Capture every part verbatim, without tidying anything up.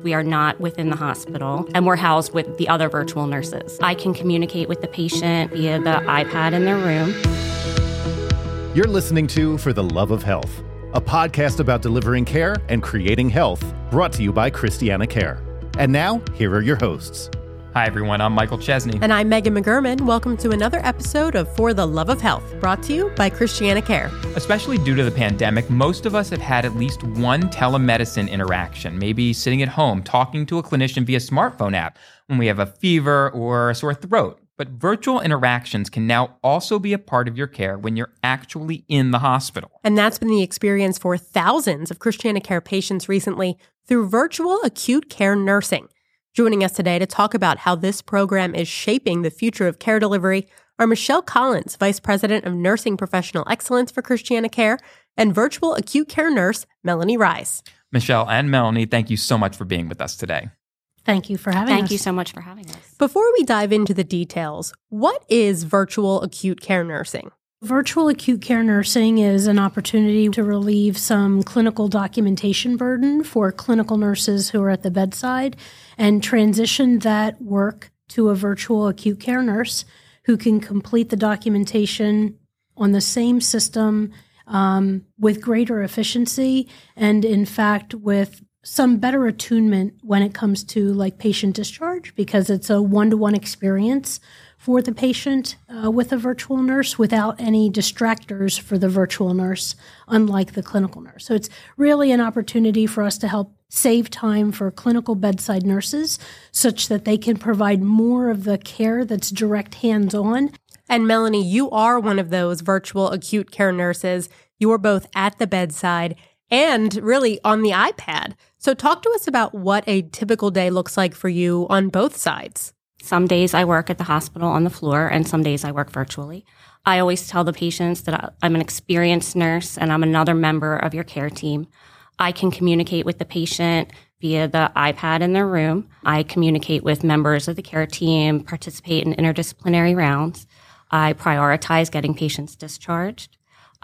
We are not within the hospital, and we're housed with the other virtual nurses. I can communicate with the patient via the iPad in their room. You're listening to For the Love of Health, a podcast about delivering care and creating health, brought to you by Christiana Care. And now, here are your hosts. Hi, everyone. I'm Michael Chesney. And I'm Megan McGurman. Welcome to another episode of For the Love of Health, brought to you by Christiana Care. Especially due to the pandemic, most of us have had at least one telemedicine interaction, maybe sitting at home talking to a clinician via smartphone app when we have a fever or a sore throat. But virtual interactions can now also be a part of your care when you're actually in the hospital. And that's been the experience for thousands of Christiana Care patients recently through virtual acute care nursing. Joining us today to talk about how this program is shaping the future of care delivery are Michelle Collins, Vice President of Nursing Professional Excellence for Christiana Care, and virtual acute care nurse Melanie Rice. Michelle and Melanie, thank you so much for being with us today. Thank you for having Thank us. Thank you so much for having us. Before we dive into the details, what is virtual acute care nursing? Virtual acute care nursing is an opportunity to relieve some clinical documentation burden for clinical nurses who are at the bedside and transition that work to a virtual acute care nurse who can complete the documentation on the same system um, with greater efficiency and, in fact, with some better attunement when it comes to like patient discharge, because it's a one-to-one experience for the patient uh, with a virtual nurse without any distractors for the virtual nurse, unlike the clinical nurse. So it's really an opportunity for us to help save time for clinical bedside nurses such that they can provide more of the care that's direct hands-on. And Melanie, you are one of those virtual acute care nurses. You are both at the bedside and really on the iPad. So talk to us about what a typical day looks like for you on both sides. Some days I work at the hospital on the floor, and some days I work virtually. I always tell the patients that I'm an experienced nurse and I'm another member of your care team. I can communicate with the patient via the iPad in their room. I communicate with members of the care team, participate in interdisciplinary rounds. I prioritize getting patients discharged.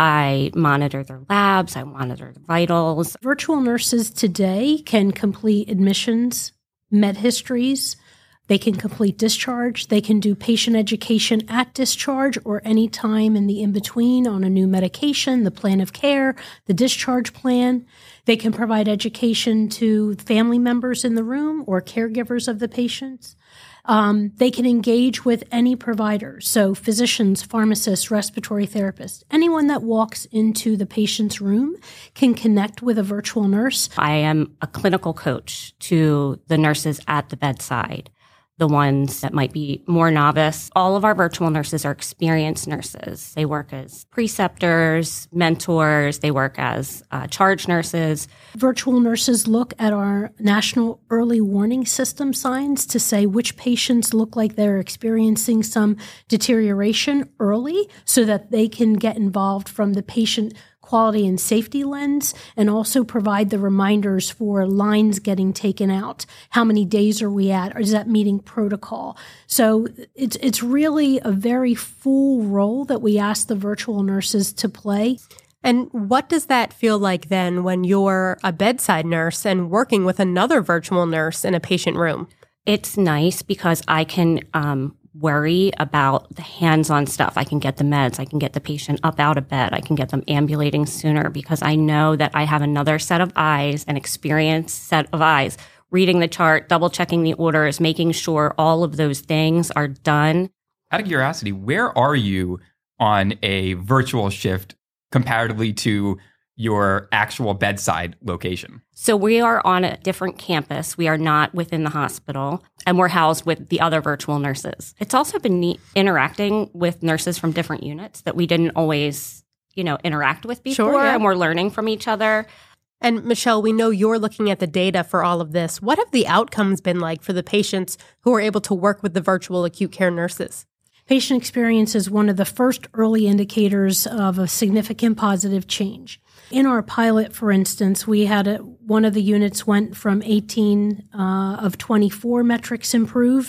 I monitor their labs. I monitor the vitals. Virtual nurses today can complete admissions, med histories. They can complete discharge. They can do patient education at discharge or any time in the in-between on a new medication, the plan of care, the discharge plan. They can provide education to family members in the room or caregivers of the patients. Um, they can engage with any providers, so physicians, pharmacists, respiratory therapists. Anyone that walks into the patient's room can connect with a virtual nurse. I am a clinical coach to the nurses at the bedside, the ones that might be more novice. All of our virtual nurses are experienced nurses. They work as preceptors, mentors. They work as uh, charge nurses. Virtual nurses look at our national early warning system signs to say which patients look like they're experiencing some deterioration early so that they can get involved from the patient quality and safety lens, and also provide the reminders for lines getting taken out. How many days are we at? Or is that meeting protocol? So it's it's really a very full role that we ask the virtual nurses to play. And what does that feel like then when you're a bedside nurse and working with another virtual nurse in a patient room? It's nice because I can um, worry about the hands-on stuff. I can get the meds. I can get the patient up out of bed. I can get them ambulating sooner because I know that I have another set of eyes, an experienced set of eyes, reading the chart, double-checking the orders, making sure all of those things are done. Out of curiosity, where are you on a virtual shift comparatively to your actual bedside location? So we are on a different campus. We are not within the hospital, and we're housed with the other virtual nurses. It's also been neat interacting with nurses from different units that we didn't always, you know, interact with before, Sure, yeah. and we're learning from each other. And Michelle, we know you're looking at the data for all of this. What have the outcomes been like for the patients who are able to work with the virtual acute care nurses? Patient experience is one of the first early indicators of a significant positive change. In our pilot, for instance, we had a, one of the units went from eighteen uh, of twenty-four metrics improved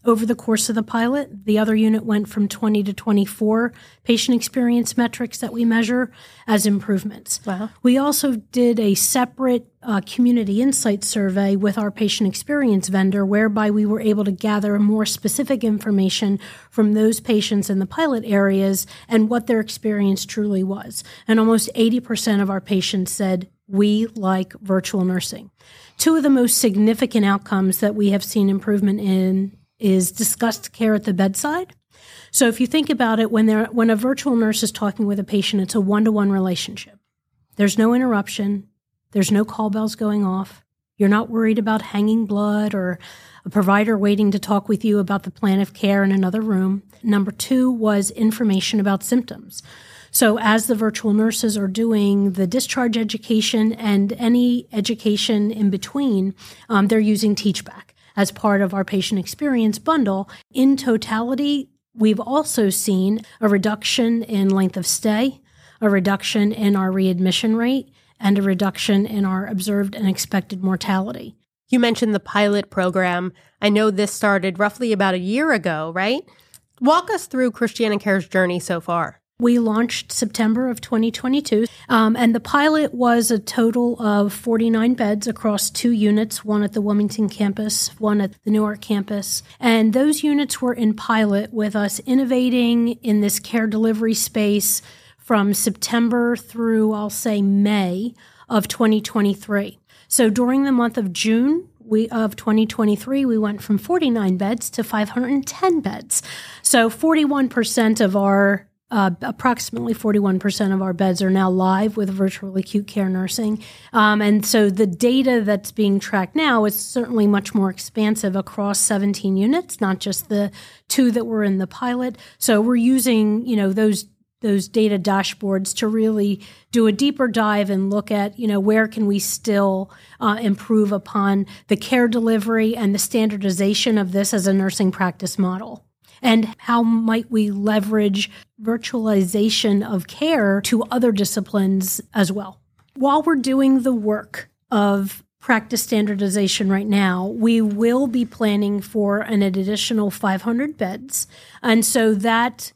over the course of the pilot. The other unit went from twenty to twenty-four patient experience metrics that we measure as improvements. Wow. We also did a separate uh, community insight survey with our patient experience vendor, whereby we were able to gather more specific information from those patients in the pilot areas and what their experience truly was. And almost eighty percent of our patients said, we like virtual nursing. Two of the most significant outcomes that we have seen improvement in is discussed care at the bedside. So if you think about it, when they're, when a virtual nurse is talking with a patient, it's a one-to-one relationship. There's no interruption. There's no call bells going off. You're not worried about hanging blood or a provider waiting to talk with you about the plan of care in another room. Number two was information about symptoms. So as the virtual nurses are doing the discharge education and any education in between, um, they're using TeachBack as part of our patient experience bundle. In totality, we've also seen a reduction in length of stay, a reduction in our readmission rate, and a reduction in our observed and expected mortality. You mentioned the pilot program. I know this started roughly about a year ago, right? Walk us through ChristianaCare's journey so far. We launched September of twenty twenty-two, um, and the pilot was a total of forty-nine beds across two units, one at the Wilmington campus, one at the Newark campus. And those units were in pilot with us innovating in this care delivery space from September through, I'll say, May of twenty twenty-three. So during the month of June we, of twenty twenty-three, we went from forty-nine beds to five hundred ten beds. So forty-one percent of our Uh, approximately forty-one percent of our beds are now live with virtual acute care nursing. Um, and so the data that's being tracked now is certainly much more expansive across seventeen units, not just the two that were in the pilot. So we're using, you know, those those data dashboards to really do a deeper dive and look at, you know, where can we still uh, improve upon the care delivery and the standardization of this as a nursing practice model. And how might we leverage virtualization of care to other disciplines as well? While we're doing the work of practice standardization right now, we will be planning for an additional five hundred beds. And so that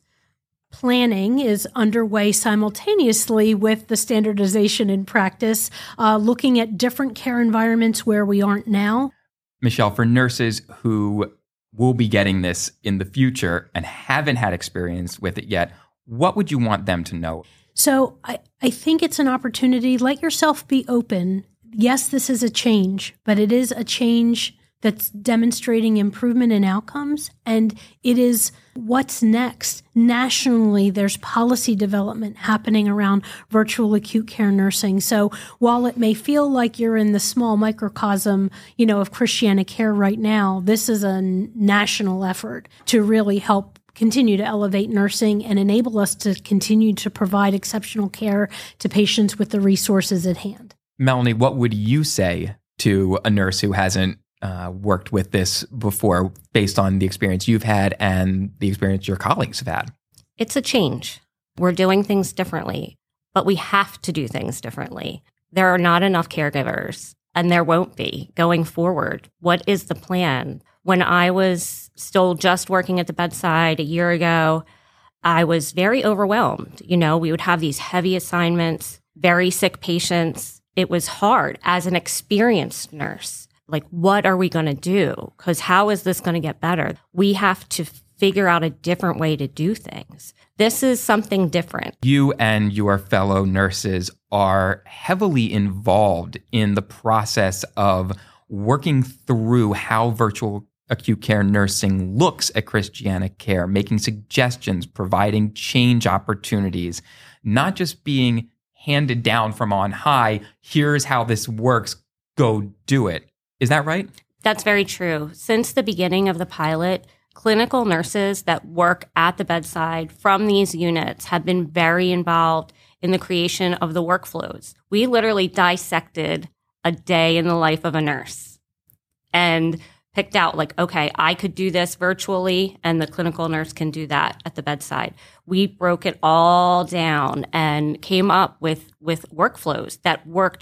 planning is underway simultaneously with the standardization in practice, uh, looking at different care environments where we aren't now. Michelle, for nurses who will be getting this in the future and haven't had experience with it yet, what would you want them to know? So I, I think it's an opportunity. Let yourself be open. Yes, this is a change, but it is a change that's demonstrating improvement in outcomes, and it is what's next. Nationally, there's policy development happening around virtual acute care nursing. So while it may feel like you're in the small microcosm, you know, of ChristianaCare right now, this is a national effort to really help continue to elevate nursing and enable us to continue to provide exceptional care to patients with the resources at hand. Melanie, what would you say to a nurse who hasn't Uh, worked with this before, based on the experience you've had and the experience your colleagues have had? It's a change. We're doing things differently, but we have to do things differently. There are not enough caregivers, and there won't be going forward. What is the plan? When I was still just working at the bedside a year ago, I was very overwhelmed. You know, we would have these heavy assignments, very sick patients. It was hard as an experienced nurse. Like, what are we going to do? Because how is this going to get better? We have to figure out a different way to do things. This is something different. You and your fellow nurses are heavily involved in the process of working through how virtual acute care nursing looks at ChristianaCare, making suggestions, providing change opportunities, not just being handed down from on high, here's how this works, go do it. Is that right? That's very true. Since the beginning of the pilot, clinical nurses that work at the bedside from these units have been very involved in the creation of the workflows. We literally dissected a day in the life of a nurse and picked out, like, okay, I could do this virtually and the clinical nurse can do that at the bedside. We broke it all down and came up with, with workflows that worked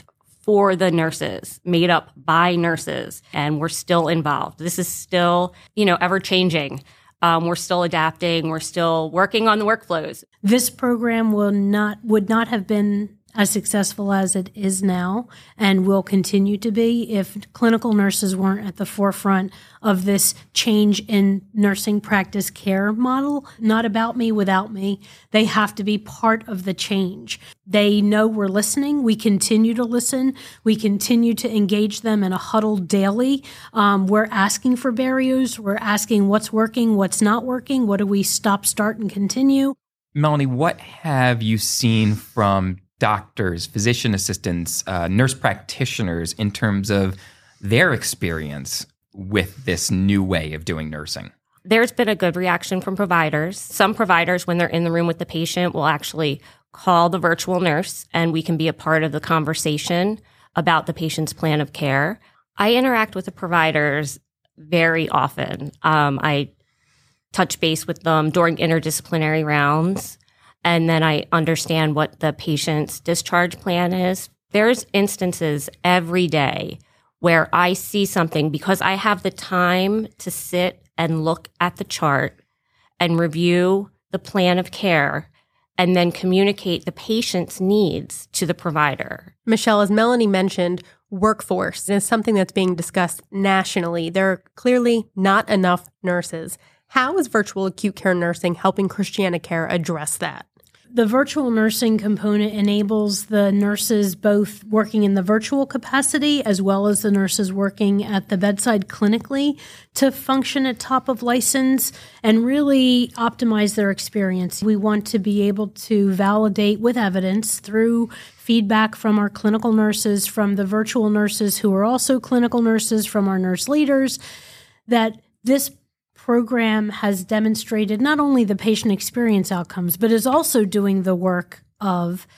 for the nurses, made up by nurses, and we're still involved. This is still, you know, ever changing. Um, we're still adapting. We're still working on the workflows. This program will not would not have been as successful as it is now and will continue to be if clinical nurses weren't at the forefront of this change in nursing practice care model. Not about me, without me. They have to be part of the change. They know we're listening. We continue to listen. We continue to engage them in a huddle daily. Um, we're asking for barriers. We're asking what's working, what's not working. What do we stop, start, and continue? Melanie, what have you seen from doctors, physician assistants, uh, nurse practitioners in terms of their experience with this new way of doing nursing? There's been a good reaction from providers. Some providers, when they're in the room with the patient, will actually call the virtual nurse and we can be a part of the conversation about the patient's plan of care. I interact with the providers very often. Um, I touch base with them during interdisciplinary rounds. And then I understand what the patient's discharge plan is. There's instances every day where I see something because I have the time to sit and look at the chart and review the plan of care and then communicate the patient's needs to the provider. Michelle, as Melanie mentioned, workforce is something that's being discussed nationally. There are clearly not enough nurses. How is virtual acute care nursing helping Christiana Care address that? The virtual nursing component enables the nurses both working in the virtual capacity as well as the nurses working at the bedside clinically to function at top of license and really optimize their experience. We want to be able to validate with evidence through feedback from our clinical nurses, from the virtual nurses who are also clinical nurses, from our nurse leaders, that this program has demonstrated not only the patient experience outcomes, but is also doing the work of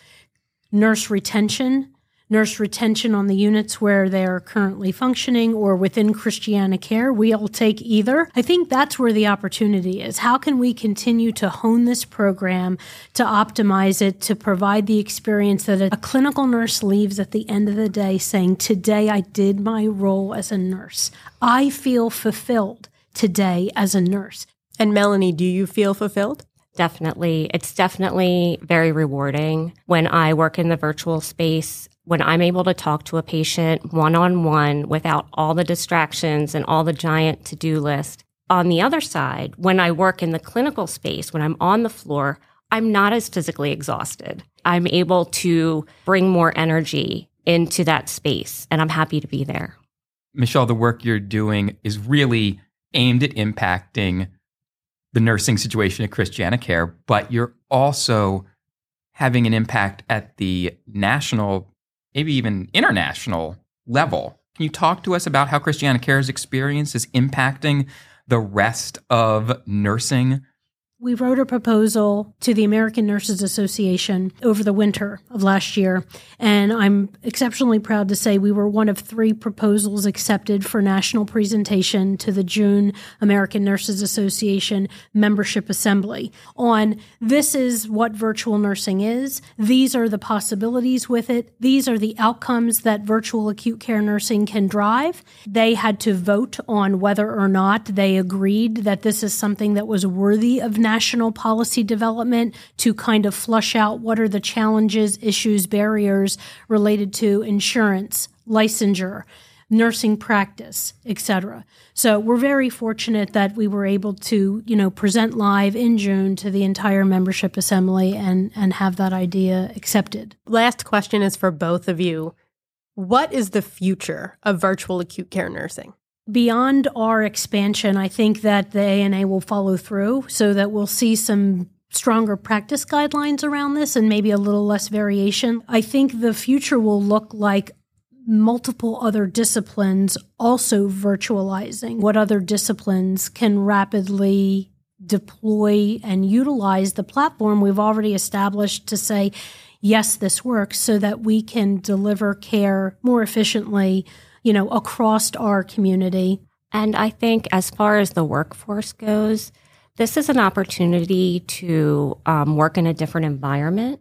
nurse retention, nurse retention on the units where they are currently functioning or within Christiana Care. We'll take either. I think that's where the opportunity is. How can we continue to hone this program, to optimize it, to provide the experience that a clinical nurse leaves at the end of the day saying, today I did my role as a nurse. I feel fulfilled today as a nurse. And Melanie, do you feel fulfilled? Definitely. It's definitely very rewarding when I work in the virtual space, when I'm able to talk to a patient one-on-one without all the distractions and all the giant to-do list. On the other side, when I work in the clinical space, when I'm on the floor, I'm not as physically exhausted. I'm able to bring more energy into that space, and I'm happy to be there. Michelle, the work you're doing is really aimed at impacting the nursing situation at Christiana Care, but you're also having an impact at the national, maybe even international level. Can you talk to us about how Christiana Care's experience is impacting the rest of nursing? We wrote a proposal to the American Nurses Association over the winter of last year, and I'm exceptionally proud to say we were one of three proposals accepted for national presentation to the June American Nurses Association Membership Assembly on this is what virtual nursing is. These are the possibilities with it. These are the outcomes that virtual acute care nursing can drive. They had to vote on whether or not they agreed that this is something that was worthy of national policy development to kind of flush out what are the challenges, issues, barriers related to insurance, licensure, nursing practice, et cetera. So we're very fortunate that we were able to, you know, present live in June to the entire membership assembly and, and have that idea accepted. Last question is for both of you. What is the future of virtual acute care nursing? Beyond our expansion, I think that the A N A will follow through so that we'll see some stronger practice guidelines around this and maybe a little less variation. I think the future will look like multiple other disciplines also virtualizing. What other disciplines can rapidly deploy and utilize the platform we've already established to say, yes, this works, so that we can deliver care more efficiently, you know, across our community. And I think as far as the workforce goes, this is an opportunity to um, work in a different environment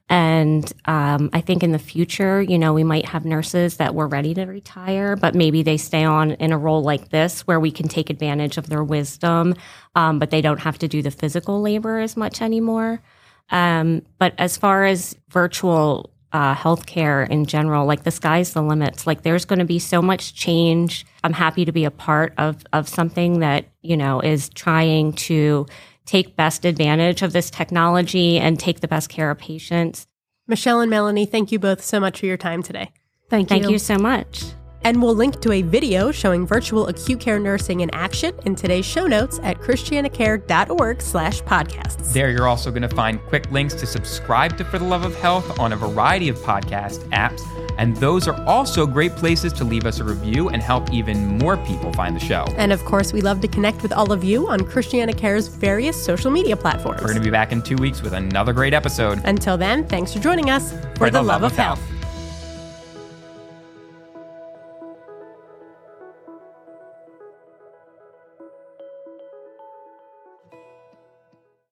And um, I think in the future, you know, we might have nurses that were ready to retire, but maybe they stay on in a role like this where we can take advantage of their wisdom, um, but they don't have to do the physical labor as much anymore. Um, but as far as virtual uh, healthcare in general, like the sky's the limits. Like there's going to be so much change. I'm happy to be a part of of something that, you know, is trying to take best advantage of this technology and take the best care of patients. Michelle and Melanie, thank you both so much for your time today. Thank you. Thank you so much. And we'll link to a video showing virtual acute care nursing in action in today's show notes at christianacare.org slash podcasts. There you're also going to find quick links to subscribe to For the Love of Health on a variety of podcast apps. And those are also great places to leave us a review and help even more people find the show. And of course, we love to connect with all of you on Christianacare's various social media platforms. We're going to be back in two weeks with another great episode. Until then, thanks for joining us for, For the, the love, love of health. health.